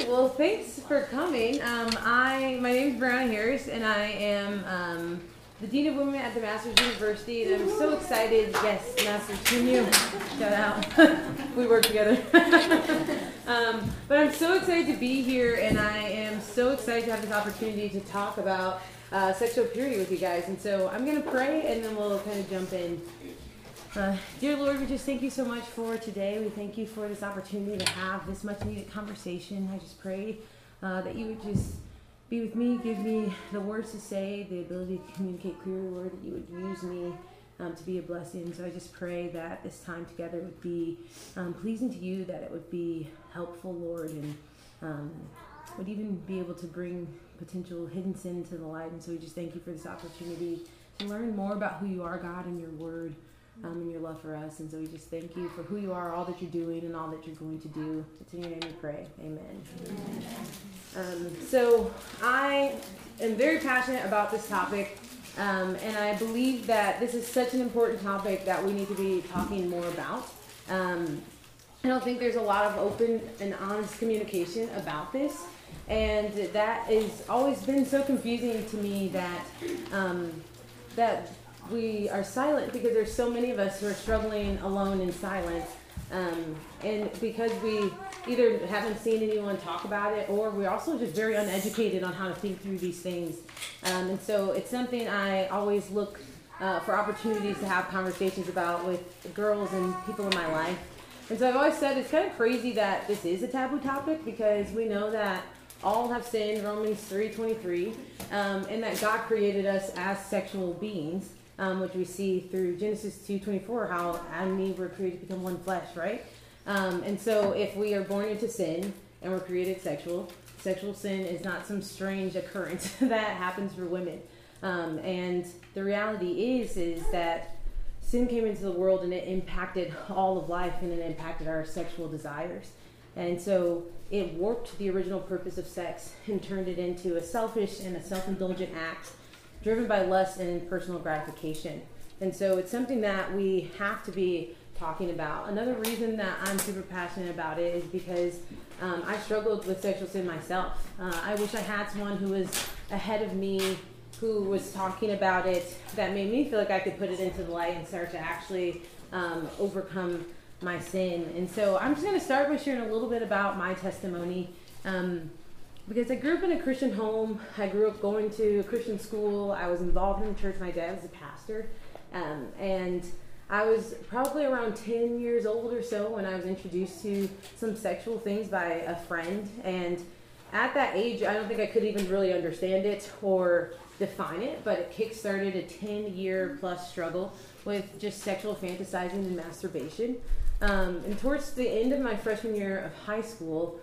Well, thanks for coming. My name is Brianna Harris, and I am the Dean of Women at the Masters University, and I'm so excited. Yes, Masters, to you. Shout out. We work together. But I'm so excited to be here, and I am so excited to have this opportunity to talk about sexual purity with you guys. And so I'm going to pray, and then we'll kind of jump in. Dear Lord, we just thank you so much for today. We thank you for this opportunity to have this much needed conversation. I just pray that you would just be with me, give me the words to say, the ability to communicate clearly, Lord, that you would use me to be a blessing. So I just pray that this time together would be pleasing to you, that it would be helpful, Lord, and would even be able to bring potential hidden sin to the light. And so we just thank you for this opportunity to learn more about who you are, God, and your word. And your love for us. And so we just thank you for who you are, all that you're doing, and all that you're going to do. It's in your name we pray. Amen. So I am very passionate about this topic, and I believe that this is such an important topic that we need to be talking more about. I don't think there's a lot of open and honest communication about this, and that has always been so confusing to me that we are silent because there's so many of us who are struggling alone in silence, and because we either haven't seen anyone talk about it, or we're also just very uneducated on how to think through these things. And so it's something I always look for opportunities to have conversations about with girls and people in my life. And so I've always said it's kind of crazy that this is a taboo topic, because we know that all have sinned, Romans 3:23, and that God created us as sexual beings. Which we see through Genesis 2:24, how Adam and Eve were created to become one flesh, right? And so if we are born into sin and we're created sexual sin is not some strange occurrence that happens for women. And the reality is that sin came into the world and it impacted all of life, and it impacted our sexual desires. And so it warped the original purpose of sex and turned it into a selfish and a self-indulgent act driven by lust and personal gratification. And so it's something that we have to be talking about. Another reason that I'm super passionate about it is because I struggled with sexual sin myself. I wish I had someone who was ahead of me, who was talking about it, that made me feel like I could put it into the light and start to actually overcome my sin. And so I'm just going to start by sharing a little bit about my testimony. Because I grew up in a Christian home. I grew up going to a Christian school. I was involved in the church. My dad was a pastor. And I was probably around 10 years old or so when I was introduced to some sexual things by a friend. And at that age, I don't think I could even really understand it or define it, but it kick-started a 10-year plus struggle with just sexual fantasizing and masturbation. And towards the end of my freshman year of high school,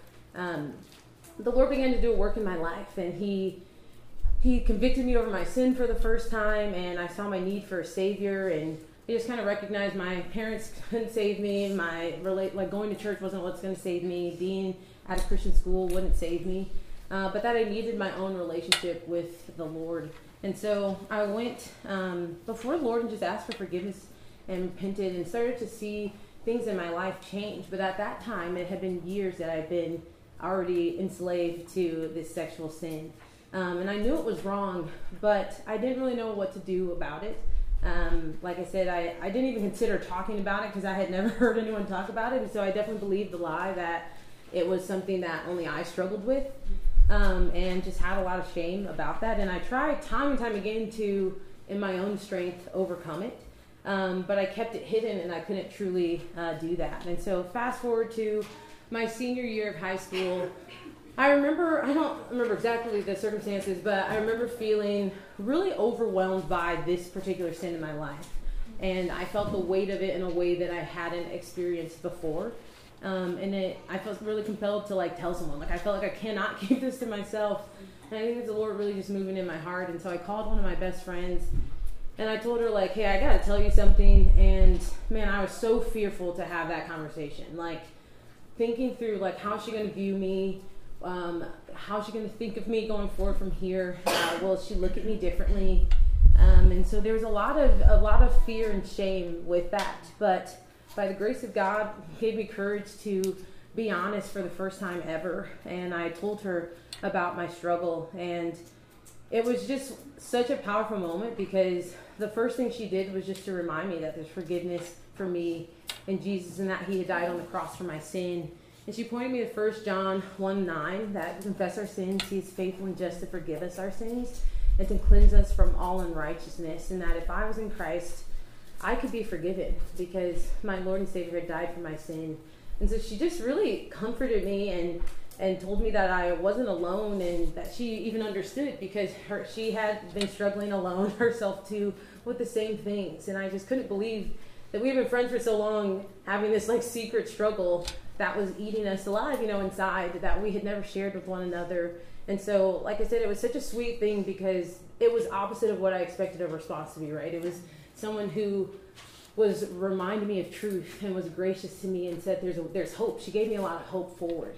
the Lord began to do a work in my life, and He convicted me over my sin for the first time, and I saw my need for a Savior, and I just kind of recognized my parents couldn't save me, going to church wasn't what's going to save me, being at a Christian school wouldn't save me, but that I needed my own relationship with the Lord. And so I went before the Lord and just asked for forgiveness and repented and started to see things in my life change. But at that time, it had been years that I'd been already enslaved to this sexual sin. And I knew it was wrong, but I didn't really know what to do about it. Like I said, I didn't even consider talking about it because I had never heard anyone talk about it. And so I definitely believed the lie that it was something that only I struggled with, and just had a lot of shame about that. And I tried time and time again to, in my own strength, overcome it. But I kept it hidden, and I couldn't truly do that. And so fast forward to my senior year of high school, I don't remember exactly the circumstances, but I remember feeling really overwhelmed by this particular sin in my life. And I felt the weight of it in a way that I hadn't experienced before. I felt really compelled to tell someone. I felt like I cannot keep this to myself. And I think it's the Lord really just moving in my heart. And so I called one of my best friends, and I told her, hey, I got to tell you something. And man, I was so fearful to have that conversation. Thinking through how's she going to view me, how's she going to think of me going forward from here, will she look at me differently, and so there was a lot of fear and shame with that. But by the grace of God, He gave me courage to be honest for the first time ever. And I told her about my struggle, and it was just such a powerful moment, because the first thing she did was just to remind me that there's forgiveness for me in Jesus, and that he had died on the cross for my sin. And she pointed me to 1 John 1:9, that we confess our sins, he is faithful and just to forgive us our sins and to cleanse us from all unrighteousness. And that if I was in Christ, I could be forgiven because my Lord and Savior had died for my sin. And so she just really comforted me and told me that I wasn't alone, and that she even understood, because she had been struggling alone herself too with the same things. And I just couldn't believe that we had been friends for so long, having this like secret struggle that was eating us alive, inside, that we had never shared with one another. And so, like I said, it was such a sweet thing, because it was opposite of what I expected a response to be, right? It was someone who was reminding me of truth and was gracious to me and said there's hope. She gave me a lot of hope forward.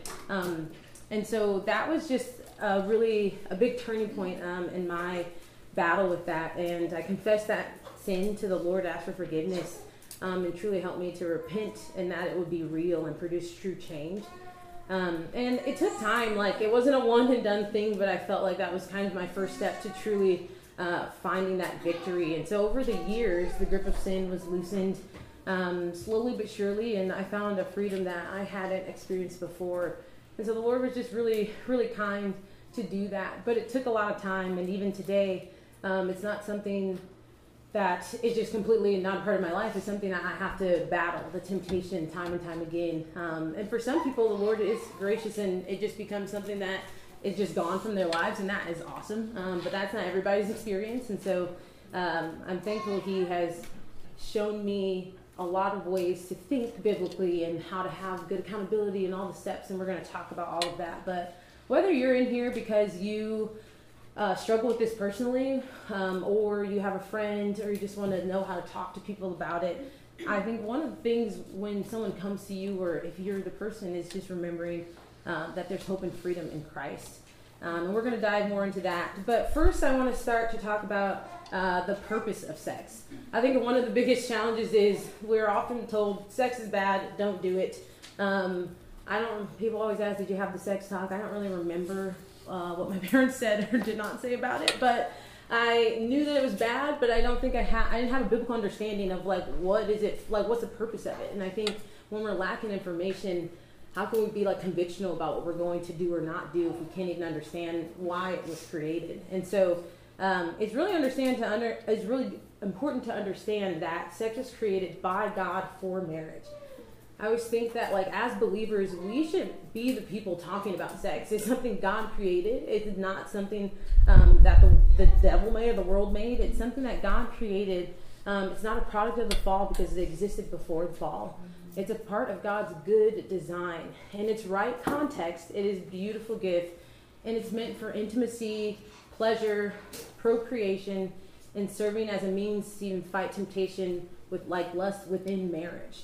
And so that was just really a big turning point in my battle with that. And I confessed that sin to the Lord, asked for forgiveness, and truly helped me to repent, and that it would be real and produce true change. And it took time. Like, it wasn't a one and done thing, but I felt like that was kind of my first step to truly finding that victory. And so over the years, the grip of sin was loosened slowly but surely, and I found a freedom that I hadn't experienced before. And so the Lord was just really, really kind to do that. But it took a lot of time, and even today, it's not something that is just completely not a part of my life. It's something that I have to battle, the temptation, time and time again. And for some people, the Lord is gracious, and it just becomes something that is just gone from their lives, and that is awesome. But that's not everybody's experience. And so I'm thankful he has shown me a lot of ways to think biblically and how to have good accountability and all the steps, and we're going to talk about all of that. But whether you're in here because you struggle with this personally, or you have a friend, or you just want to know how to talk to people about it, I think one of the things when someone comes to you, or if you're the person, is just remembering that there's hope and freedom in Christ. And we're going to dive more into that. But first, I want to start to talk about the purpose of sex. I think one of the biggest challenges is we're often told sex is bad, don't do it. People always ask, did you have the sex talk? I don't really remember what my parents said or did not say about it, but I knew that it was bad, but I don't think I didn't have a biblical understanding of what's the purpose of it. And I think when we're lacking information, how can we be convictional about what we're going to do or not do if we can't even understand why it was created? And so it's really important to understand that sex was created by God for marriage. I always think that as believers, we should be the people talking about sex. It's something God created. It's not something that the devil made or the world made. It's something that God created. It's not a product of the fall because it existed before the fall. It's a part of God's good design. In its right context, it is a beautiful gift, and it's meant for intimacy, pleasure, procreation, and serving as a means to even fight temptation with lust within marriage.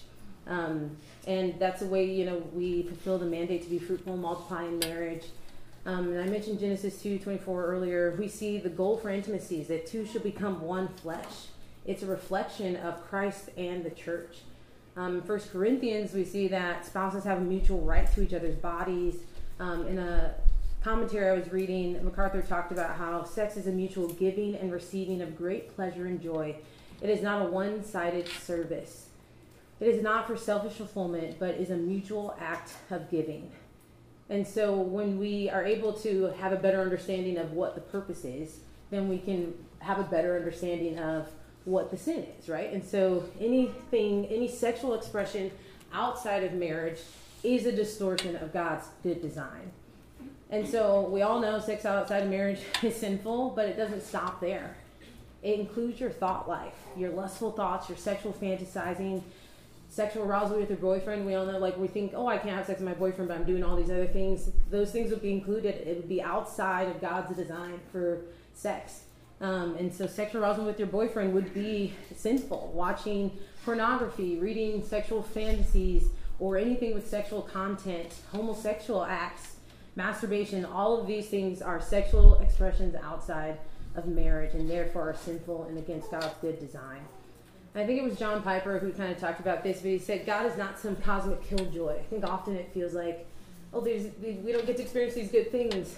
And that's the way, we fulfill the mandate to be fruitful and multiply in marriage. And I mentioned Genesis 2:24 earlier. We see the goal for intimacy is that two shall become one flesh. It's a reflection of Christ and the church. In 1 Corinthians, we see that spouses have a mutual right to each other's bodies. In a commentary I was reading, MacArthur talked about how sex is a mutual giving and receiving of great pleasure and joy. It is not a one-sided service. It is not for selfish fulfillment, but is a mutual act of giving. And so when we are able to have a better understanding of what the purpose is, then we can have a better understanding of what the sin is, right? And so any sexual expression outside of marriage is a distortion of God's good design. And so we all know sex outside of marriage is sinful, but it doesn't stop there. It includes your thought life, your lustful thoughts, your sexual fantasizing, sexual arousal with your boyfriend. We all know, we think, I can't have sex with my boyfriend, but I'm doing all these other things. Those things would be included. It would be outside of God's design for sex. And so sexual arousal with your boyfriend would be sinful. Watching pornography, reading sexual fantasies, or anything with sexual content, homosexual acts, masturbation, all of these things are sexual expressions outside of marriage and therefore are sinful and against God's good design. I think it was John Piper who kind of talked about this, but he said God is not some cosmic killjoy. I think often it feels like, oh, we don't get to experience these good things,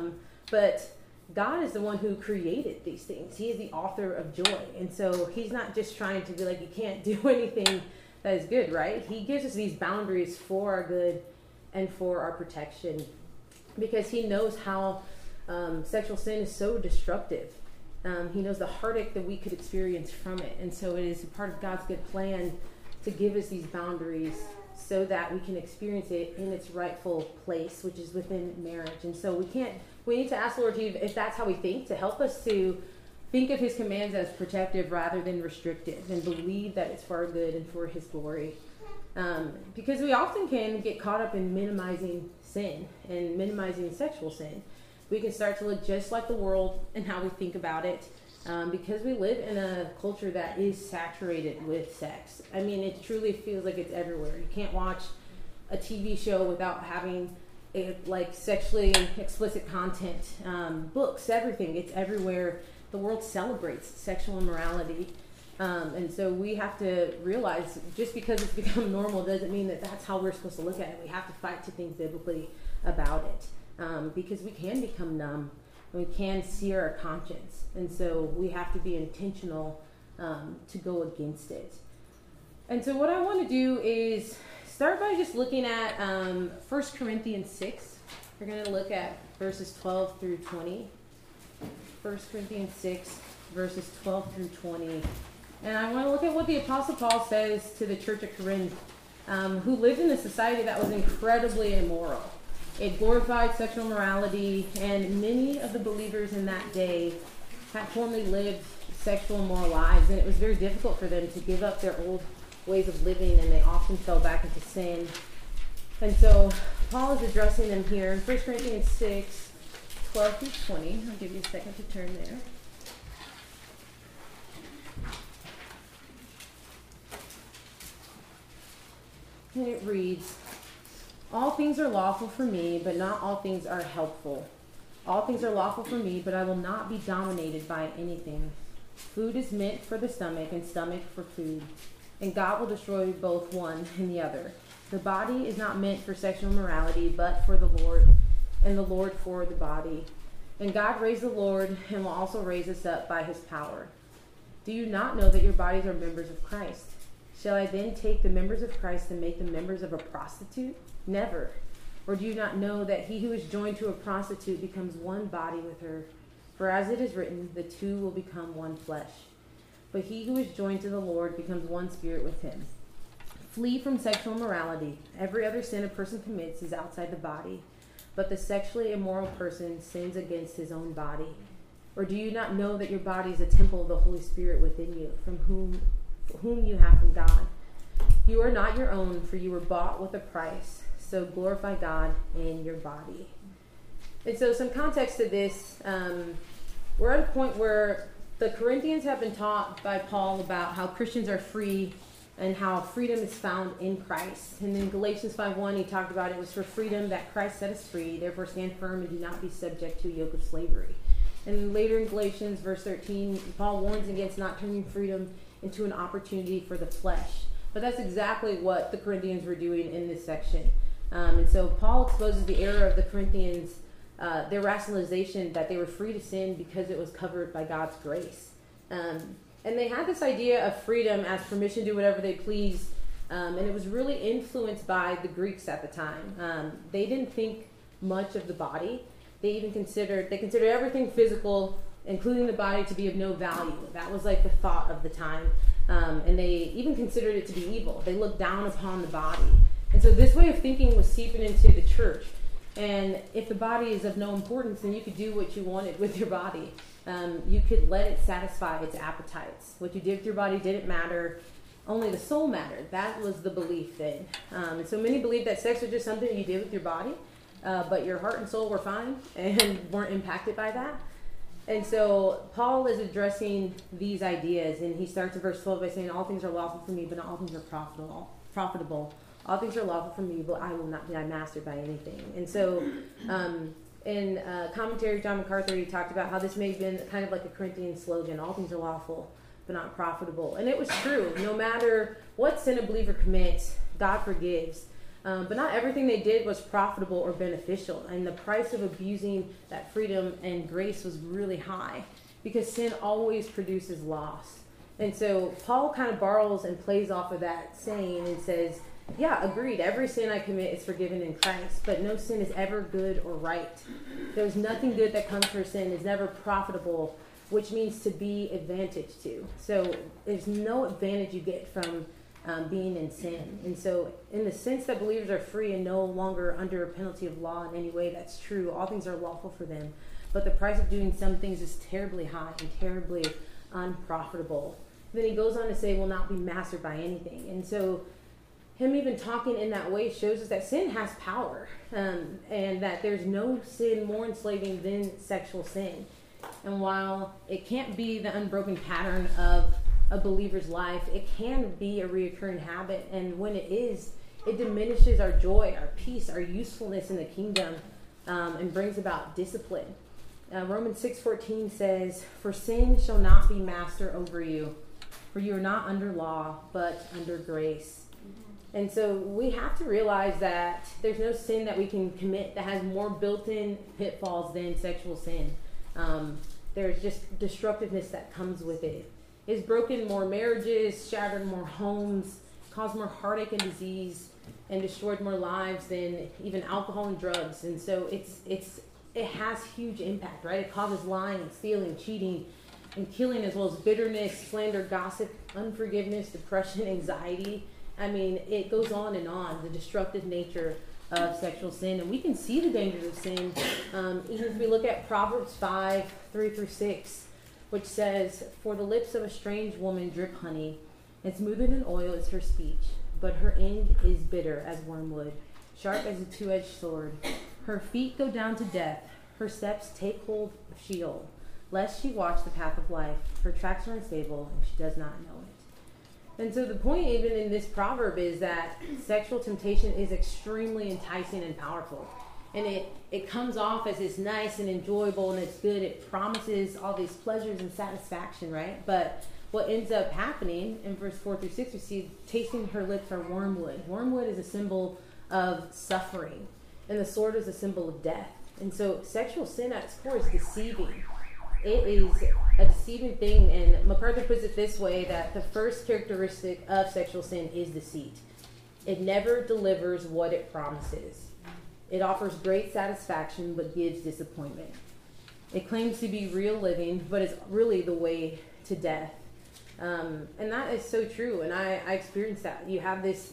but God is the one who created these things. He is the author of joy, and so he's not just trying to be like, you can't do anything that is good, right? He gives us these boundaries for our good and for our protection, because he knows how sexual sin is so destructive. He knows the heartache that we could experience from it. And so it is a part of God's good plan to give us these boundaries so that we can experience it in its rightful place, which is within marriage. And so we need to ask the Lord if that's how we think, to help us to think of his commands as protective rather than restrictive, and believe that it's for our good and for his glory. Because we often can get caught up in minimizing sin and minimizing sexual sin. We can start to look just like the world and how we think about it, because we live in a culture that is saturated with sex. I mean, it truly feels like it's everywhere. You can't watch a TV show without having sexually explicit content, books, everything. It's everywhere. The world celebrates sexual immorality. And so we have to realize, just because it's become normal doesn't mean that that's how we're supposed to look at it. We have to fight to think biblically about it. Because we can become numb and we can sear our conscience. And so we have to be intentional to go against it. And so what I want to do is start by just looking at 1 Corinthians 6. We're going to look at verses 12 through 20. 1 Corinthians 6, verses 12 through 20. And I want to look at what the Apostle Paul says to the church of Corinth, who lived in a society that was incredibly immoral. It glorified sexual morality, and many of the believers in that day had formerly lived sexual immoral lives, and it was very difficult for them to give up their old ways of living, and they often fell back into sin. And so Paul is addressing them here in 1 Corinthians 6, 12 through 20. I'll give you a second to turn there. And it reads, "All things are lawful for me, but not all things are helpful. All things are lawful for me, but I will not be dominated by anything. Food is meant for the stomach, and stomach for food. And God will destroy both one and the other. The body is not meant for sexual immorality, but for the Lord, and the Lord for the body. And God raised the Lord, and will also raise us up by his power. Do you not know that your bodies are members of Christ? Shall I then take the members of Christ and make them members of a prostitute? Never. Or do you not know that he who is joined to a prostitute becomes one body with her? For as it is written, the two will become one flesh. But he who is joined to the Lord becomes one spirit with him. Flee from sexual immorality. Every other sin a person commits is outside the body, but the sexually immoral person sins against his own body. Or do you not know that your body is a temple of the Holy Spirit within you, from whom you have from God? You are not your own, for you were bought with a price. So glorify God in your body." And so some context to this, we're at a point where the Corinthians have been taught by Paul about how Christians are free and how freedom is found in Christ. And in Galatians 5:1, he talked about it was for freedom that Christ set us free. Therefore stand firm and do not be subject to a yoke of slavery. And later in Galatians verse 13, Paul warns against not turning freedom into an opportunity for the flesh. But that's exactly what the Corinthians were doing in this section. And so Paul exposes the error of the Corinthians, their rationalization that they were free to sin because it was covered by God's grace. And they had this idea of freedom as permission to do whatever they pleased, and it was really influenced by the Greeks at the time. They didn't think much of the body. They considered everything physical, including the body, to be of no value. That was like the thought of the time. And they even considered it to be evil. They looked down upon the body. And so this way of thinking was seeping into the church. And if the body is of no importance, then you could do what you wanted with your body. You could let it satisfy its appetites. What you did with your body didn't matter. Only the soul mattered. That was the belief then. And so many believed that sex was just something you did with your body, but your heart and soul were fine and weren't impacted by that. And so Paul is addressing these ideas, and he starts in verse 12 by saying, "All things are lawful for me, but not all things are profitable. All things are lawful for me, but I will not be mastered by anything." And so in commentary, John MacArthur, he talked about how this may have been kind of like a Corinthian slogan: all things are lawful, but not profitable. And it was true. No matter what sin a believer commits, God forgives. But not everything they did was profitable or beneficial. And the price of abusing that freedom and grace was really high, because sin always produces loss. And so Paul kind of borrows and plays off of that saying and says, yeah, agreed, every sin I commit is forgiven in Christ, but no sin is ever good or right. There's nothing good that comes from sin. It's never profitable, which means to be advantaged to. So there's no advantage you get from being in sin. And so in the sense that believers are free and no longer under a penalty of law in any way, that's true. All things are lawful for them. But the price of doing some things is terribly high and terribly unprofitable. Then he goes on to say, will not be mastered by anything. And so him even talking in that way shows us that sin has power, and that there's no sin more enslaving than sexual sin. And while it can't be the unbroken pattern of a believer's life, it can be a reoccurring habit. And when it is, it diminishes our joy, our peace, our usefulness in the kingdom, and brings about discipline. Romans 6:14 says, for sin shall not be master over you, for you are not under law, but under grace. And so we have to realize that there's no sin that we can commit that has more built-in pitfalls than sexual sin. There's just destructiveness that comes with it. It's broken more marriages, shattered more homes, caused more heartache and disease, and destroyed more lives than even alcohol and drugs. And so it has huge impact, right? It causes lying, stealing, cheating, and killing, as well as bitterness, slander, gossip, unforgiveness, depression, anxiety. I mean, it goes on, the destructive nature of sexual sin. And we can see the dangers of sin, even if we look at Proverbs 5:3-6, which says, for the lips of a strange woman drip honey, and smoother than oil is her speech, but her end is bitter as wormwood, sharp as a two-edged sword. Her feet go down to death, her steps take hold of Sheol, lest she watch the path of life. Her tracks are unstable, and she does not know it. And so the point even in this proverb is that sexual temptation is extremely enticing and powerful. And it comes off as it's nice and enjoyable and it's good. It promises all these pleasures and satisfaction, right? But what ends up happening in verse 4-6, we see tasting her lips are wormwood. Wormwood is a symbol of suffering, and the sword is a symbol of death. And so sexual sin at its core is deceiving. It is a deceiving thing, and MacArthur puts it this way, that the first characteristic of sexual sin is deceit. It never delivers what it promises. It offers great satisfaction but gives disappointment. It claims to be real living, but it's really the way to death. And that is so true, and I experienced that. You have this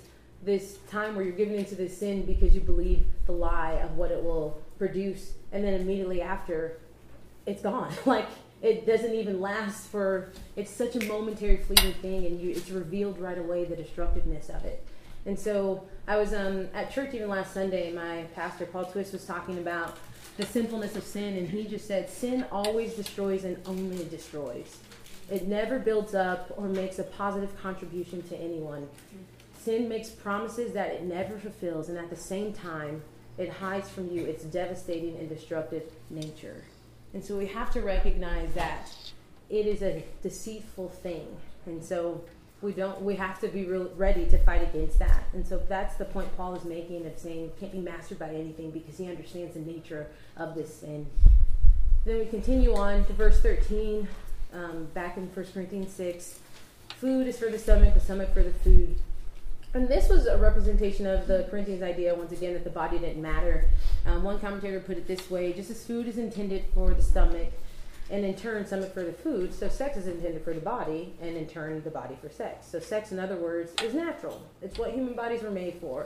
time where you're giving into this sin because you believe the lie of what it will produce, and then immediately after, it's gone. Like, it doesn't even last it's such a momentary, fleeting thing, and it's revealed right away, the destructiveness of it. And so I was at church even last Sunday, and my pastor, Paul Twist, was talking about the sinfulness of sin, and he just said, sin always destroys and only destroys. It never builds up or makes a positive contribution to anyone. Sin makes promises that it never fulfills, and at the same time, it hides from you its devastating and destructive nature. And so we have to recognize that it is a deceitful thing. And so we have to be ready to fight against that. And so that's the point Paul is making, of saying can't be mastered by anything, because he understands the nature of this sin. Then we continue on to verse 13, back in 1 Corinthians 6. Food is for the stomach for the food. And this was a representation of the Corinthians idea, once again, that the body didn't matter. One commentator put it this way: just as food is intended for the stomach, and in turn stomach for the food, so sex is intended for the body, and in turn the body for sex. So sex, in other words, is natural. It's what human bodies were made for.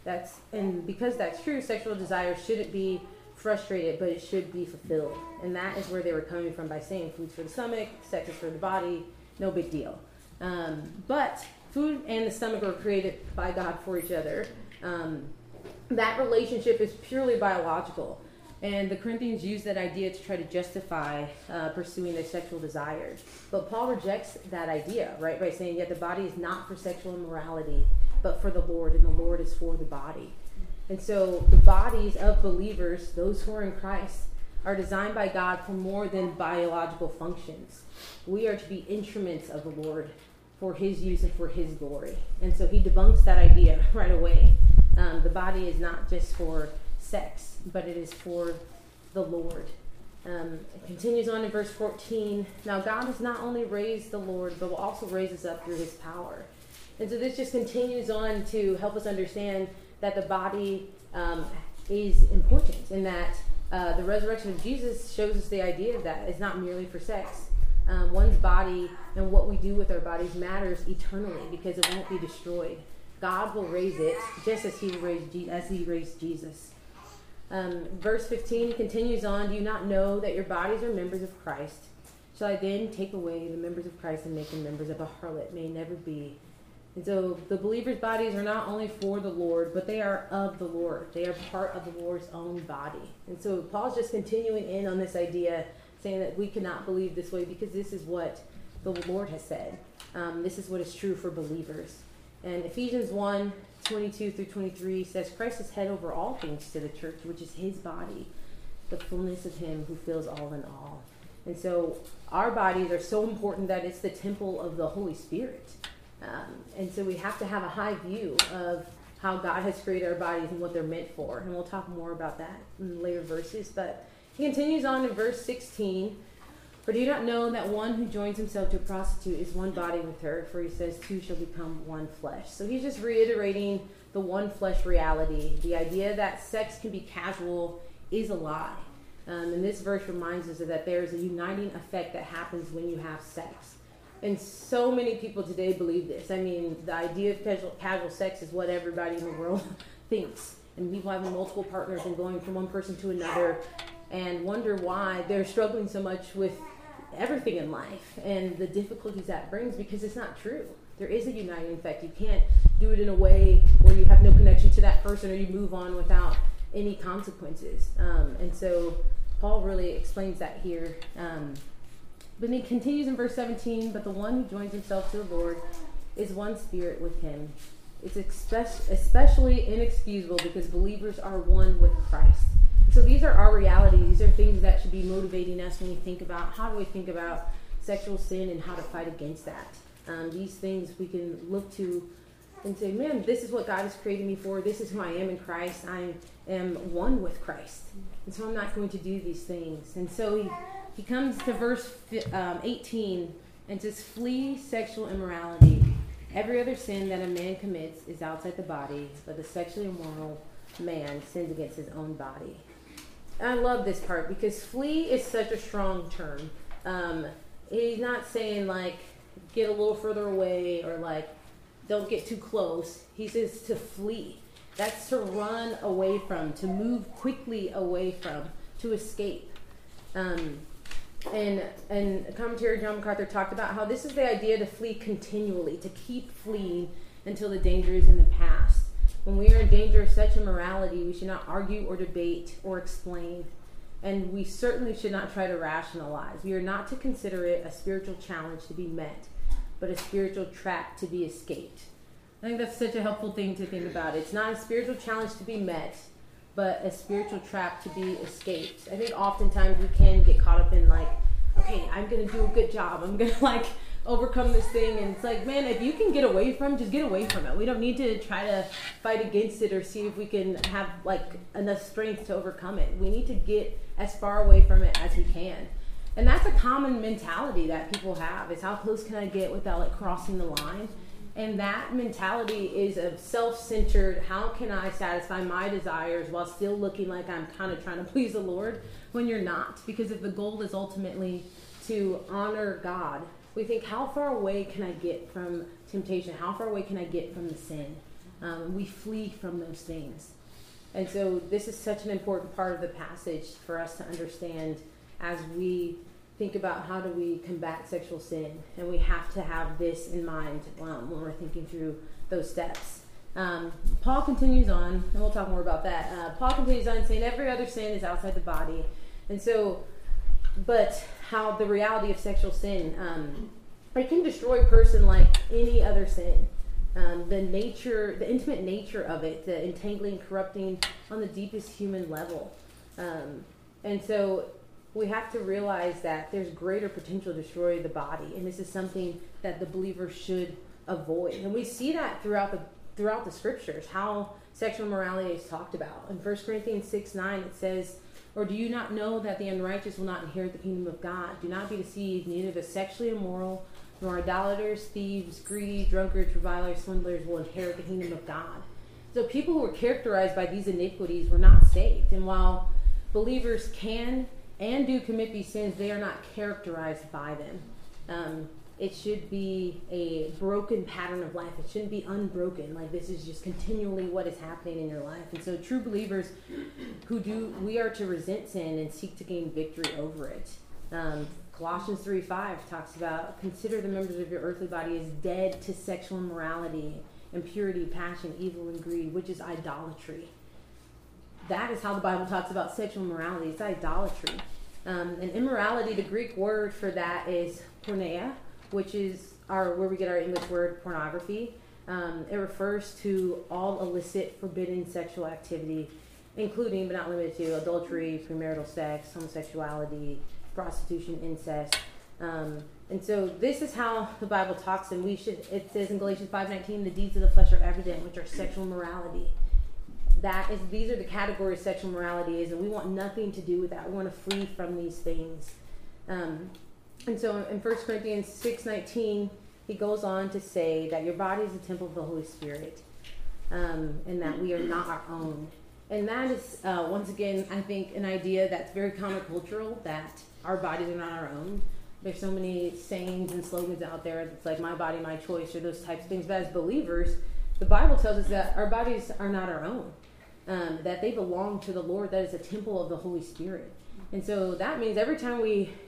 And because that's true, sexual desire shouldn't be frustrated, but it should be fulfilled. And that is where they were coming from by saying food's for the stomach, sex is for the body, no big deal. But food and the stomach were created by God for each other. That relationship is purely biological. And the Corinthians used that idea to try to justify pursuing their sexual desires. But Paul rejects that idea, right, by saying, yet the body is not for sexual immorality, but for the Lord, and the Lord is for the body. And so the bodies of believers, those who are in Christ, are designed by God for more than biological functions. We are to be instruments of the Lord for his use and for his glory. And so he debunks that idea right away. The body is not just for sex, but it is for the Lord. It continues on in verse 14. Now God has not only raised the Lord, but will also raise us up through his power. And so this just continues on to help us understand that the body is important, and that the resurrection of Jesus shows us the idea of that. It's not merely for sex. One's body and what we do with our bodies matters eternally, because it won't be destroyed. God will raise it just as he raised Jesus. Verse 15 continues on. Do you not know that your bodies are members of Christ? Shall I then take away the members of Christ and make them members of a harlot? May never be. And so the believers' bodies are not only for the Lord, but they are of the Lord. They are part of the Lord's own body. And so Paul's just continuing in on this idea, saying that we cannot believe this way because this is what the Lord has said. This is what is true for believers. And Ephesians 1:22-23 says, Christ is head over all things to the church, which is his body, the fullness of him who fills all in all. And so our bodies are so important that it's the temple of the Holy Spirit. And so we have to have a high view of how God has created our bodies and what they're meant for. And we'll talk more about that in later verses. But he continues on in verse 16. For do you not know that one who joins himself to a prostitute is one body with her? For he says, two shall become one flesh. So he's just reiterating the one flesh reality. The idea that sex can be casual is a lie. And this verse reminds us that there is a uniting effect that happens when you have sex. And so many people today believe this. I mean, the idea of casual sex is what everybody in the world thinks. And people having multiple partners and going from one person to another and wonder why they're struggling so much with everything in life and the difficulties that brings, because it's not true. There is a uniting effect. You can't do it in a way where you have no connection to that person or you move on without any consequences. And so Paul really explains that here. But he continues in verse 17, but the one who joins himself to the Lord is one spirit with him. It's especially inexcusable because believers are one with Christ. So these are our realities. These are things that should be motivating us when we think about how do we think about sexual sin and how to fight against that. These things we can look to and say, man, this is what God has created me for. This is who I am in Christ. I am one with Christ. And so I'm not going to do these things. And so he comes to verse 18 and says, flee sexual immorality. Every other sin that a man commits is outside the body, but the sexually immoral man sins against his own body. And I love this part because flee is such a strong term. He's not saying like get a little further away or like don't get too close. He says to flee. That's to run away from, to move quickly away from, to escape. And commentator John MacArthur talked about how this is the idea to flee continually, to keep fleeing until the danger is in the past. When we are in danger of such immorality, we should not argue or debate or explain. And we certainly should not try to rationalize. We are not to consider it a spiritual challenge to be met, but a spiritual trap to be escaped. I think that's such a helpful thing to think about. It's not a spiritual challenge to be met, but a spiritual trap to be escaped. I think oftentimes we can get caught up in like, okay, I'm going to do a good job. I'm going to like overcome this thing. And it's like, man, if you can get away from it, just get away from it. We don't need to try to fight against it or see if we can have like enough strength to overcome it. We need to get as far away from it as we can. And that's a common mentality that people have, is how close can I get without like crossing the line? And that mentality is a self-centered, how can I satisfy my desires while still looking like I'm kind of trying to please the Lord when you're not? Because if the goal is ultimately to honor God, we think, how far away can I get from temptation? How far away can I get from the sin? We flee from those things. And so this is such an important part of the passage for us to understand as we think about how do we combat sexual sin. And we have to have this in mind when we're thinking through those steps. Paul continues on, and we'll talk more about that. Paul continues on saying every other sin is outside the body. And so, but how the reality of sexual sin, it can destroy a person like any other sin. The intimate nature of it, the entangling, corrupting on the deepest human level. And so we have to realize that there's greater potential to destroy the body, and this is something that the believer should avoid. And we see that throughout the scriptures, how sexual immorality is talked about. In 1 Corinthians 6:9, it says, "Or do you not know that the unrighteous will not inherit the kingdom of God? Do not be deceived, neither the sexually immoral, nor idolaters, thieves, greedy, drunkards, revilers, swindlers will inherit the kingdom of God." So people who were characterized by these iniquities were not saved. And while believers can and do commit these sins, they are not characterized by them. It should be a broken pattern of life. It shouldn't be unbroken. Like, this is just continually what is happening in your life. And so true believers we are to resent sin and seek to gain victory over it. Colossians 3:5 talks about, "Consider the members of your earthly body as dead to sexual immorality, impurity, passion, evil, and greed," which is idolatry. That is how the Bible talks about sexual immorality. It's idolatry. And immorality, the Greek word for that is porneia, which is where we get our English word pornography. It refers to all illicit, forbidden sexual activity, including but not limited to adultery, premarital sex, homosexuality, prostitution, incest. And so this is how the Bible talks, and it says in Galatians 5:19, "The deeds of the flesh are evident, which are sexual morality." These are the categories sexual morality is, and we want nothing to do with that. We want to flee from these things. And so in 1 Corinthians 6:19, he goes on to say that your body is a temple of the Holy Spirit, and that we are not our own. And that is, once again, I think an idea that's very countercultural, that our bodies are not our own. There's so many sayings and slogans out there that's like, "My body, my choice," or those types of things. But as believers, the Bible tells us that our bodies are not our own, that they belong to the Lord. That is a temple of the Holy Spirit. And so that means every time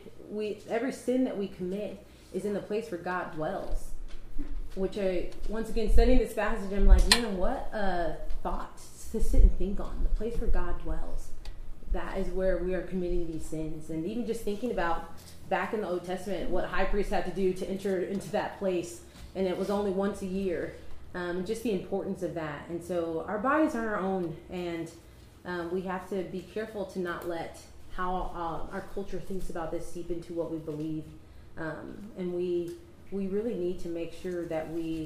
every sin that we commit is in the place where God dwells. Which once again, studying this passage, I'm like, man, what a thought to sit and think on. The place where God dwells. That is where we are committing these sins. And even just thinking about back in the Old Testament, what high priests had to do to enter into that place, and it was only once a year. Just the importance of that. And so our bodies are our own, and we have to be careful to not let how our culture thinks about this seep into what we believe. And we really need to make sure that we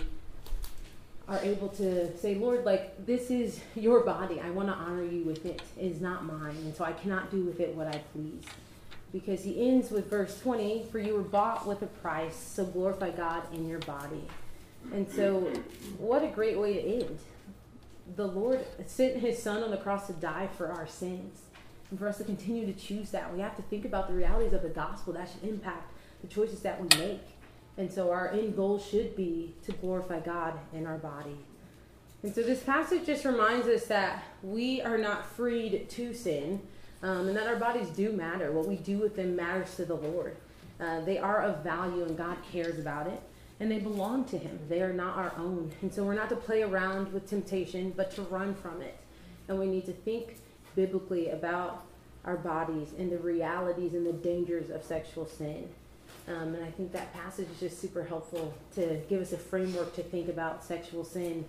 are able to say, "Lord, like, this is your body. I want to honor you with it. It is not mine, and so I cannot do with it what I please." Because he ends with verse 20, "For you were bought with a price, so glorify God in your body." And so what a great way to end. The Lord sent his son on the cross to die for our sins. And for us to continue to choose that, we have to think about the realities of the gospel that should impact the choices that we make. And so our end goal should be to glorify God in our body. And so this passage just reminds us that we are not freed to sin, and that our bodies do matter. What we do with them matters to the Lord. They are of value, and God cares about it. And they belong to him. They are not our own. And so we're not to play around with temptation, but to run from it. And we need to think biblically about our bodies and the realities and the dangers of sexual sin. And I think that passage is just super helpful to give us a framework to think about sexual sin.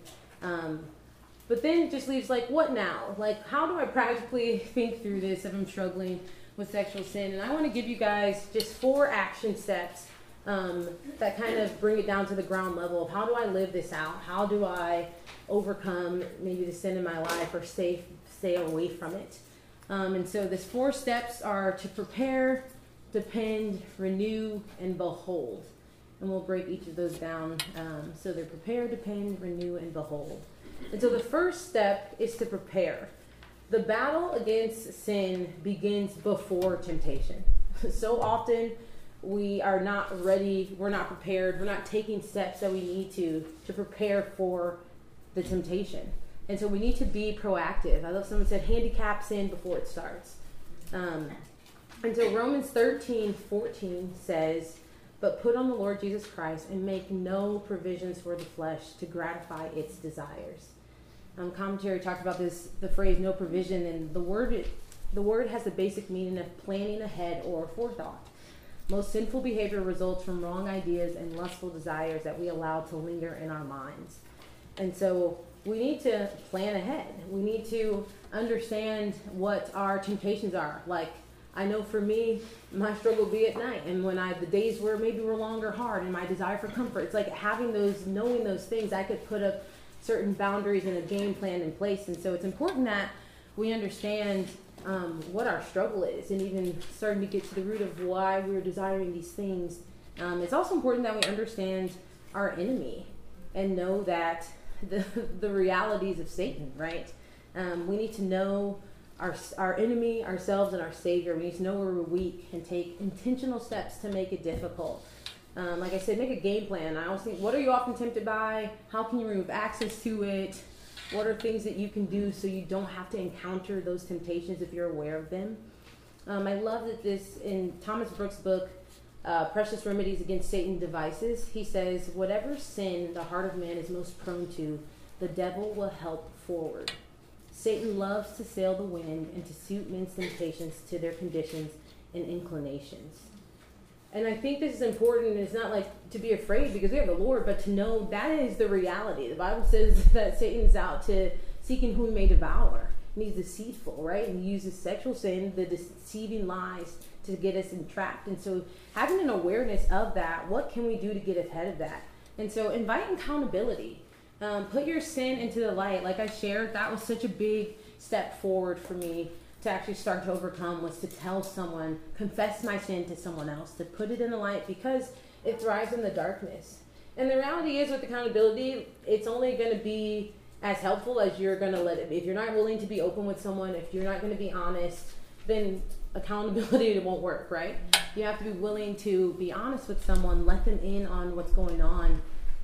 But then it just leaves like, what now? Like, how do I practically think through this if I'm struggling with sexual sin? And I want to give you guys just 4 action steps that kind of bring it down to the ground level of how do I live this out? How do I overcome maybe the sin in my life or stay away from it? And so these 4 steps are to prepare, depend, renew, and behold. And we'll break each of those down. So they're prepare, depend, renew, and behold. And so the first step is to prepare. The battle against sin begins before temptation. So often we are not ready, we're not prepared, we're not taking steps that we need to prepare for the temptation. And so we need to be proactive. I love someone said, handicap sin before it starts. And so Romans 13:14 says, "But put on the Lord Jesus Christ and make no provisions for the flesh to gratify its desires." Commentary talked about the phrase "no provision," and the word has the basic meaning of planning ahead or forethought. Most sinful behavior results from wrong ideas and lustful desires that we allow to linger in our minds. And so we need to plan ahead. We need to understand what our temptations are. Like, I know for me, my struggle would be at night, and when the days were maybe were long or hard, and my desire for comfort. It's like knowing those things, I could put up certain boundaries and a game plan in place. And so it's important that we understand what our struggle is, and even starting to get to the root of why we're desiring these things. It's also important that we understand our enemy and know that the realities of Satan, right? We need to know our enemy, ourselves, and our Savior. We need to know where we're weak and take intentional steps to make it difficult. Like I said, make a game plan. I always think, what are you often tempted by? How can you remove access to it? What are things that you can do so you don't have to encounter those temptations if you're aware of them? I love that this, in Thomas Brooks' book, Precious Remedies Against Satan Devices, he says, whatever sin the heart of man is most prone to, the devil will help forward. Satan loves to sail the wind and to suit men's temptations to their conditions and inclinations. And I think this is important. It's not like to be afraid because we have the Lord, but to know that is the reality. The Bible says that Satan's out to seeking whom he may devour. And he's deceitful, right? And he uses sexual sin, the deceiving lies, to get us entrapped. And so having an awareness of that, what can we do to get ahead of that? And so invite accountability. Put your sin into the light. Like I shared, that was such a big step forward for me to actually start to overcome, was to tell someone, confess my sin to someone else, to put it in the light, because it thrives in the darkness. And the reality is, with accountability, it's only going to be as helpful as you're going to let it be. If you're not willing to be open with someone, if you're not going to be honest, then accountability won't work, right? You have to be willing to be honest with someone, let them in on what's going on,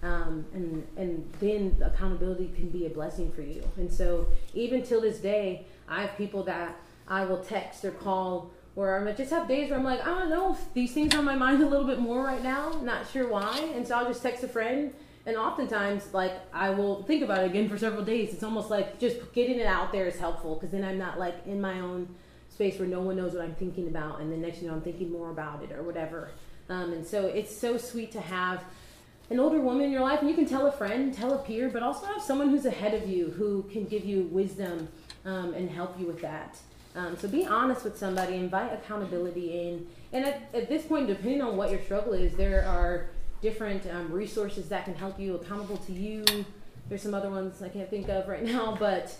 and then accountability can be a blessing for you. And so even till this day, I have people that I will text or call, or I might just have days where I'm like, I don't know, these things are on my mind a little bit more right now, not sure why. And so I'll just text a friend, and oftentimes, like, I will think about it again for several days. It's almost like just getting it out there is helpful, because then I'm not like in my own space where no one knows what I'm thinking about, and the next thing you know, I'm thinking more about it or whatever. And so it's so sweet to have an older woman in your life, and you can tell a friend, tell a peer, but also have someone who's ahead of you who can give you wisdom and help you with that. So be honest with somebody, invite accountability in. And at this point, depending on what your struggle is, there are different resources that can help you, accountable to you. There's some other ones I can't think of right now, but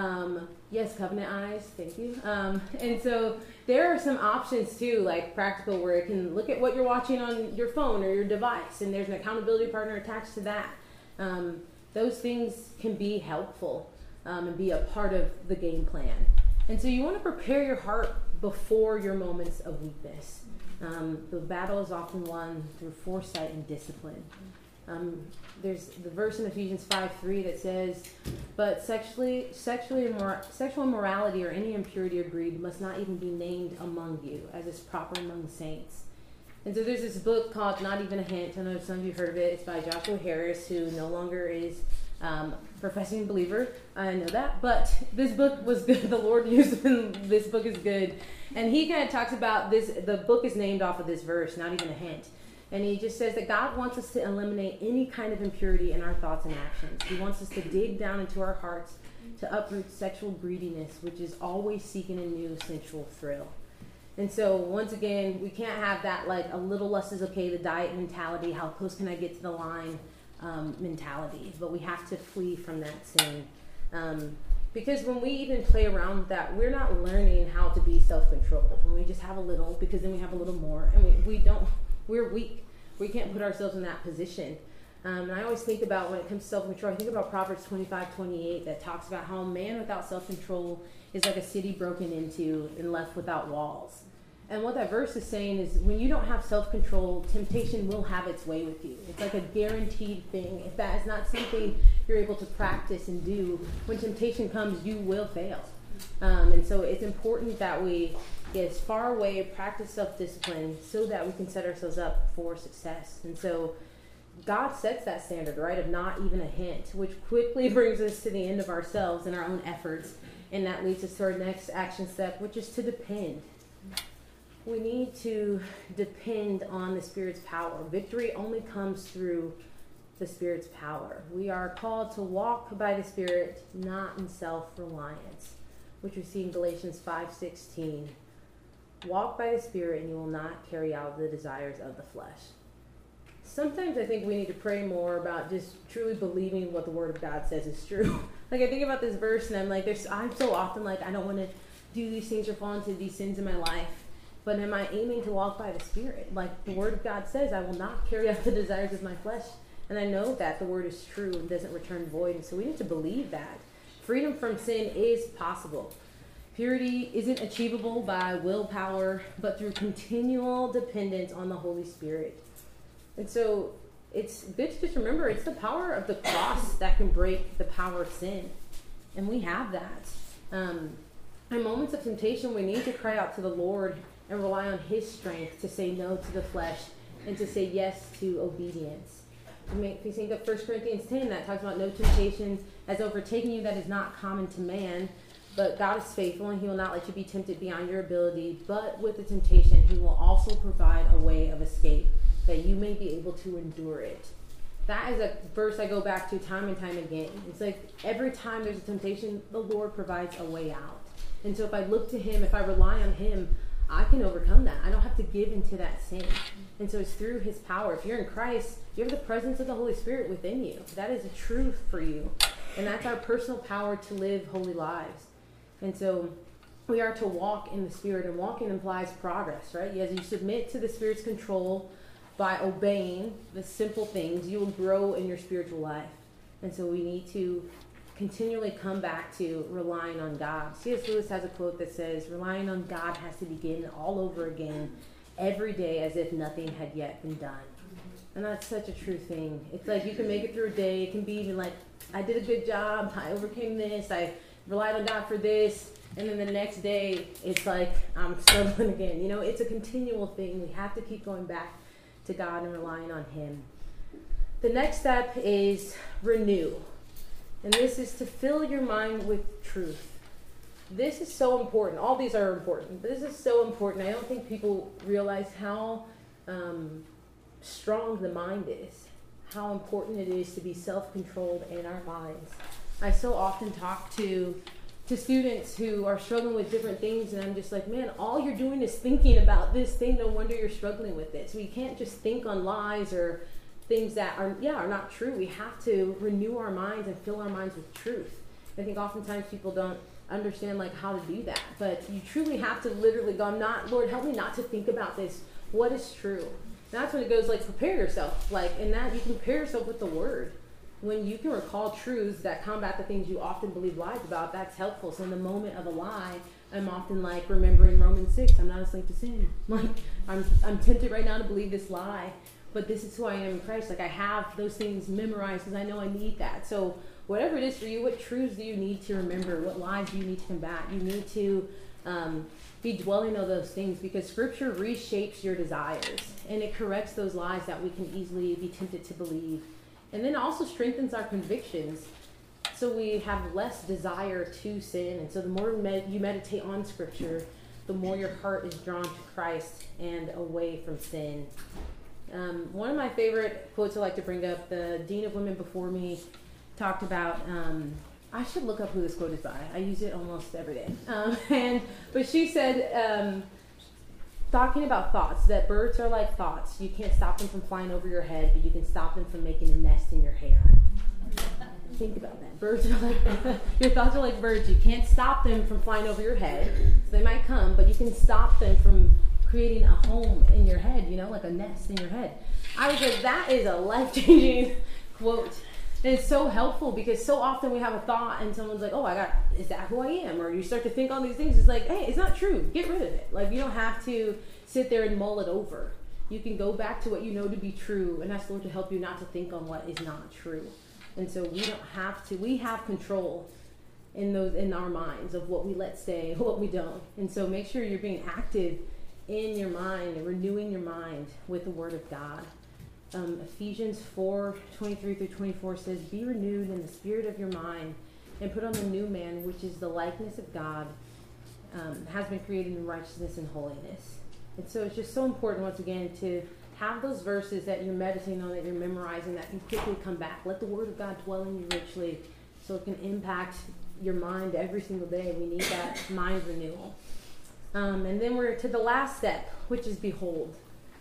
yes, Covenant Eyes, thank you. And so there are some options too, like practical, where it can look at what you're watching on your phone or your device, and there's an accountability partner attached to that. Those things can be helpful and be a part of the game plan. And so you want to prepare your heart before your moments of weakness. The battle is often won through foresight and discipline. There's the verse in Ephesians 5:3 that says, but sexual immorality or any impurity or greed must not even be named among you, as is proper among saints. And so there's this book called Not Even a Hint. I know some of you heard of it. It's by Joshua Harris, who no longer is professing believer. I know that. But this book was good. The Lord used this book is good. And he kind of talks about this. The book is named off of this verse, Not Even a Hint. And he just says that God wants us to eliminate any kind of impurity in our thoughts and actions. He wants us to dig down into our hearts to uproot sexual greediness, which is always seeking a new sensual thrill. And so, once again, we can't have that, like, a little less is okay, the diet mentality, how close can I get to the line mentality. But we have to flee from that sin. Because when we even play around with that, we're not learning how to be self-controlled. When we just have a little, because then we have a little more. And we're weak. We can't put ourselves in that position. And I always think about, when it comes to self-control, I think about Proverbs 25:28 that talks about how a man without self-control is like a city broken into and left without walls. And what that verse is saying is, when you don't have self-control, temptation will have its way with you. It's like a guaranteed thing. If that is not something you're able to practice and do, when temptation comes, you will fail. And so it's important that we get as far away, practice self-discipline, so that we can set ourselves up for success. And so God sets that standard, right, of not even a hint, which quickly brings us to the end of ourselves and our own efforts. And that leads us to our next action step, which is to depend. We need to depend on the Spirit's power. Victory only comes through the Spirit's power. We are called to walk by the Spirit, not in self-reliance, which we see in Galatians 5:16. Walk by the Spirit, and you will not carry out the desires of the flesh. Sometimes I think we need to pray more about just truly believing what the Word of God says is true. Like, I think about this verse, and I'm like, I'm so often like, I don't want to do these things or fall into these sins in my life. But am I aiming to walk by the Spirit? Like the Word of God says, I will not carry out the desires of my flesh. And I know that the Word is true and doesn't return void. And so we need to believe that. Freedom from sin is possible. Purity isn't achievable by willpower, but through continual dependence on the Holy Spirit. And so it's good to just remember it's the power of the cross that can break the power of sin. And we have that. In moments of temptation, we need to cry out to the Lord and rely on His strength to say no to the flesh and to say yes to obedience. If you think of 1 Corinthians 10, that talks about no temptation has overtaken you that is not common to man. But God is faithful, and He will not let you be tempted beyond your ability. But with the temptation, He will also provide a way of escape, that you may be able to endure it. That is a verse I go back to time and time again. It's like every time there's a temptation, the Lord provides a way out. And so if I look to Him, if I rely on Him, I can overcome that. I don't have to give into that sin. And so it's through His power. If you're in Christ, you have the presence of the Holy Spirit within you. That is a truth for you. And that's our personal power to live holy lives. And so we are to walk in the Spirit, and walking implies progress, right? As you submit to the Spirit's control by obeying the simple things, you will grow in your spiritual life. And so we need to continually come back to relying on God. C.S. Lewis has a quote that says, relying on God has to begin all over again every day as if nothing had yet been done. And that's such a true thing. It's like you can make it through a day. It can be even like, I did a good job. I overcame this. I relied on God for this, and then the next day it's like I'm struggling again. You know, it's a continual thing. We have to keep going back to God and relying on Him. The next step is renew, and this is to fill your mind with truth. This is so important. All these are important, but this is so important. I don't think people realize how strong the mind is, how important it is to be self-controlled in our minds. I so often talk to students who are struggling with different things, and I'm just like, man, all you're doing is thinking about this thing. No wonder you're struggling with this. We can't just think on lies or things that are not true. We have to renew our minds and fill our minds with truth. I think oftentimes people don't understand like how to do that, but you truly have to literally go, Lord, help me not to think about this. What is true? And that's when it goes like, prepare yourself. Like in that, you can prepare yourself with the Word. When you can recall truths that combat the things you often believe lies about, that's helpful. So in the moment of a lie, I'm often like remembering Romans 6. I'm not a slave to sin. Like I'm tempted right now to believe this lie, but this is who I am in Christ. Like I have those things memorized because I know I need that. So whatever it is for you, what truths do you need to remember? What lies do you need to combat? You need to be dwelling on those things, because Scripture reshapes your desires and it corrects those lies that we can easily be tempted to believe. And then also strengthens our convictions, so we have less desire to sin. And so the more you meditate on Scripture, the more your heart is drawn to Christ and away from sin. One of my favorite quotes I like to bring up, the Dean of Women before me talked about, I should look up who this quote is by. I use it almost every day. But she said, talking about thoughts, that birds are like thoughts. You can't stop them from flying over your head, but you can stop them from making a nest in your hair. Think about that. Birds are like, your thoughts are like birds. You can't stop them from flying over your head. So they might come, but you can stop them from creating a home in your head, like a nest in your head. I was like, that is a life-changing quote. And it's so helpful, because so often we have a thought and someone's like, is that who I am? Or you start to think all these things. It's like, hey, it's not true. Get rid of it. Like, you don't have to sit there and mull it over. You can go back to what you know to be true and ask the Lord to help you not to think on what is not true. And so we don't have to. We have control in our minds of what we let stay, what we don't. And so make sure you're being active in your mind and renewing your mind with the Word of God. Ephesians 4:23-24 says, be renewed in the spirit of your mind and put on the new man, which is the likeness of God, has been created in righteousness and holiness. And so it's just so important, once again, to have those verses that you're meditating on, that you're memorizing, that can quickly come back. Let the Word of God dwell in you richly so it can impact your mind every single day. We need that mind renewal. And then we're to the last step, which is behold.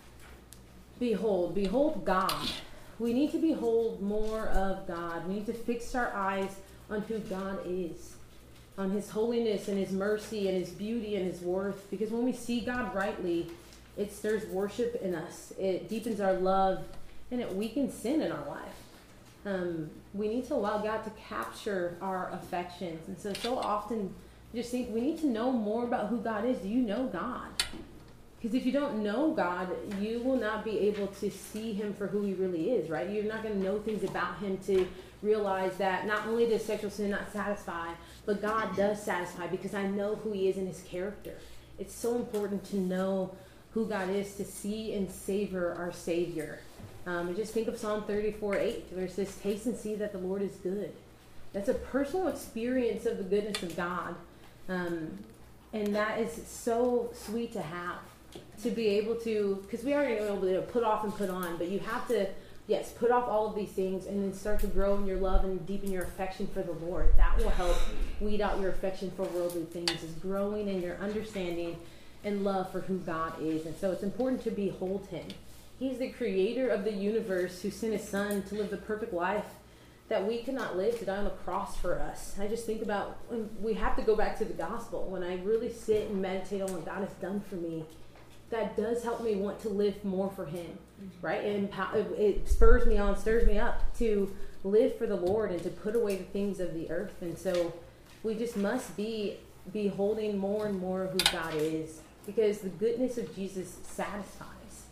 Behold God. We need to behold more of God. We need to fix our eyes on who God is, on his holiness and his mercy and his beauty and his worth. Because when we see God rightly, it stirs worship in us. It deepens our love, and it weakens sin in our life. We need to allow God to capture our affections. And so often, I just think we need to know more about who God is. Do you know God? Because if you don't know God, you will not be able to see him for who he really is, right? You're not going to know things about him to realize that not only does sexual sin not satisfy, but God does satisfy, because I know who he is in his character. It's so important to know who God is, to see and savor our Savior. And just think of Psalm 34:8, where it says, taste and see that the Lord is good. That's a personal experience of the goodness of God. And that is so sweet to have. To be able to, because we already know to put off and put on, but you have to, yes, put off all of these things and then start to grow in your love and deepen your affection for the Lord. That will help weed out your affection for worldly things, is growing in your understanding and love for who God is. And so it's important to behold him. He's the creator of the universe, who sent his son to live the perfect life that we could not live, to die on the cross for us. I just think about, we have to go back to the gospel. When I really sit and meditate on what God has done for me, that does help me want to live more for him, right? It spurs me on, stirs me up to live for the Lord and to put away the things of the earth. And so we just must be beholding more and more of who God is, because the goodness of Jesus satisfies.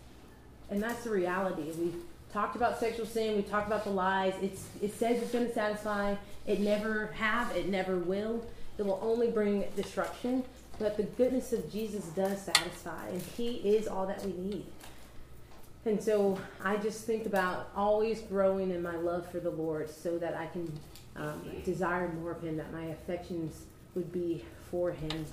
And that's the reality. We've talked about sexual sin. We talked about the lies. It says it's going to satisfy. It never have. It never will. It will only bring destruction. But the goodness of Jesus does satisfy, and he is all that we need. And so I just think about always growing in my love for the Lord, so that I can desire more of him, that my affections would be for him.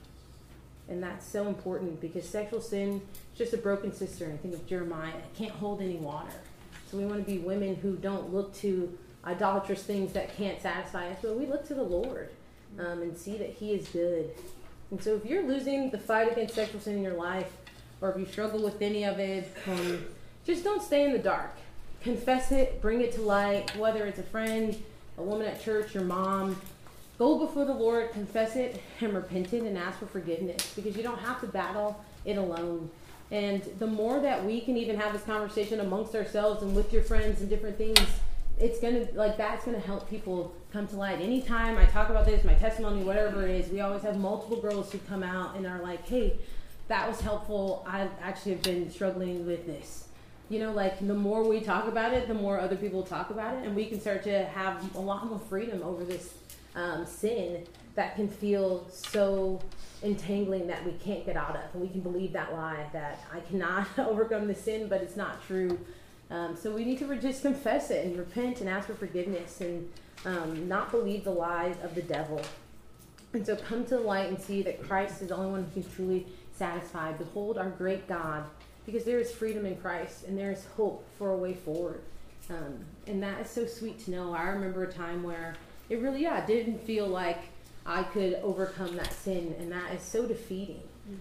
And that's so important, because sexual sin is just a broken cistern. I think of Jeremiah. It can't hold any water. So we want to be women who don't look to idolatrous things that can't satisfy us, but we look to the Lord and see that he is good. And so if you're losing the fight against sexual sin in your life, or if you struggle with any of it, just don't stay in the dark. Confess it, bring it to light, whether it's a friend, a woman at church, your mom. Go before the Lord, confess it, and repent it, and ask for forgiveness, because you don't have to battle it alone. And the more that we can even have this conversation amongst ourselves and with your friends and different things, it's that's gonna help people come to light. Anytime I talk about this, my testimony, whatever it is, we always have multiple girls who come out and are like, hey, that was helpful. I actually have been struggling with this. The more we talk about it, the more other people talk about it, and we can start to have a lot more freedom over this sin that can feel so entangling that we can't get out of. And we can believe that lie that I cannot overcome the sin, but it's not true. So we need to just confess it and repent and ask for forgiveness, and not believe the lies of the devil. And so come to the light and see that Christ is the only one who can truly satisfy. Behold our great God, because there is freedom in Christ, and there is hope for a way forward. And that is so sweet to know. I remember a time where it really, didn't feel like I could overcome that sin, and that is so defeating.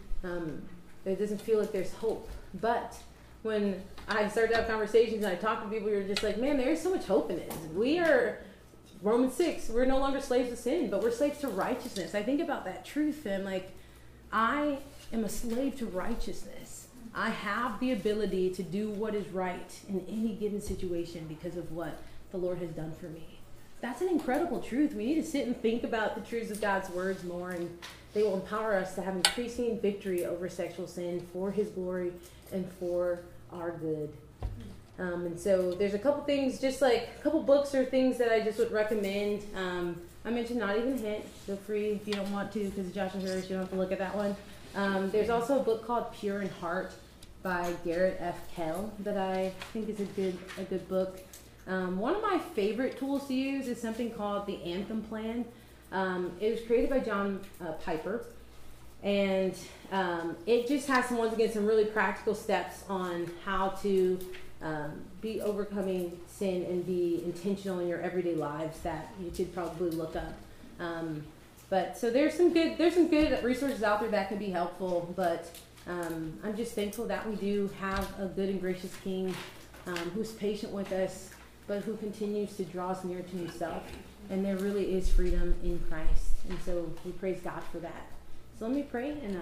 It doesn't feel like there's hope. But when I started to have conversations and I talked to people, you're just like, man, there is so much hope in it. We are, Romans 6, we're no longer slaves to sin, but we're slaves to righteousness. I think about that truth, and I am a slave to righteousness. I have the ability to do what is right in any given situation because of what the Lord has done for me. That's an incredible truth. We need to sit and think about the truths of God's words more, and they will empower us to have increasing victory over sexual sin for his glory and for our good. And so there's a couple things, just like a couple books or things that I just would recommend. I mentioned Not Even a Hint. Feel free if you don't want to, because Joshua Harris, you don't have to look at that one. There's also a book called Pure in Heart by Garrett F. Kell that I think is a good book. One of my favorite tools to use is something called the Anthem Plan. It was created by John Piper, and it just has once again some really practical steps on how to be overcoming sin and be intentional in your everyday lives that you could probably look up. But so there's some good resources out there that can be helpful. But I'm just thankful that we do have a good and gracious King who's patient with us, but who continues to draw us near to Himself. And there really is freedom in Christ. And so we praise God for that. So let me pray. And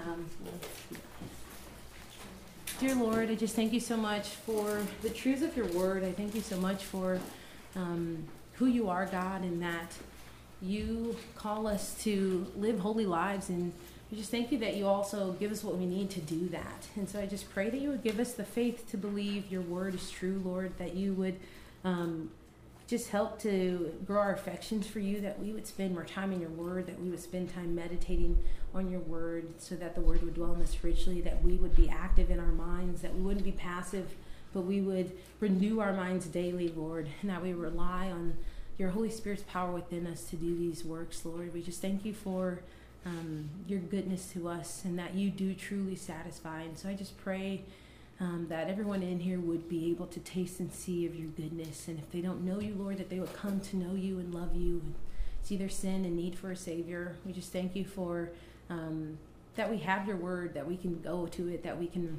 dear Lord, I just thank you so much for the truths of your word. I thank you so much for who you are, God, and that you call us to live holy lives. And we just thank you that you also give us what we need to do that. And so I just pray that you would give us the faith to believe your word is true, Lord, that you would just help to grow our affections for you, that we would spend more time in your word, that we would spend time meditating on your word so that the word would dwell in us richly, that we would be active in our minds, that we wouldn't be passive, but we would renew our minds daily, Lord, and that we rely on your Holy Spirit's power within us to do these works, Lord. We just thank you for your goodness to us and that you do truly satisfy. And so I just pray that everyone in here would be able to taste and see of your goodness. And if they don't know you, Lord, that they would come to know you and love you and see their sin and need for a Savior. We just thank you for that we have your word, that we can go to it, that we can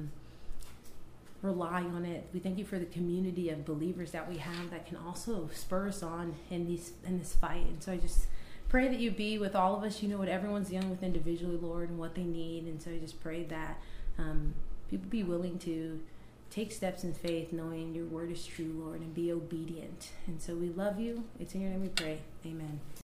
rely on it. We thank you for the community of believers that we have that can also spur us on in this fight. And so I just pray that you be with all of us. You know what everyone's dealing with individually, Lord, and what they need. And so I just pray that people be willing to take steps in faith, knowing your word is true, Lord, and be obedient. And so we love you. It's in your name we pray. Amen.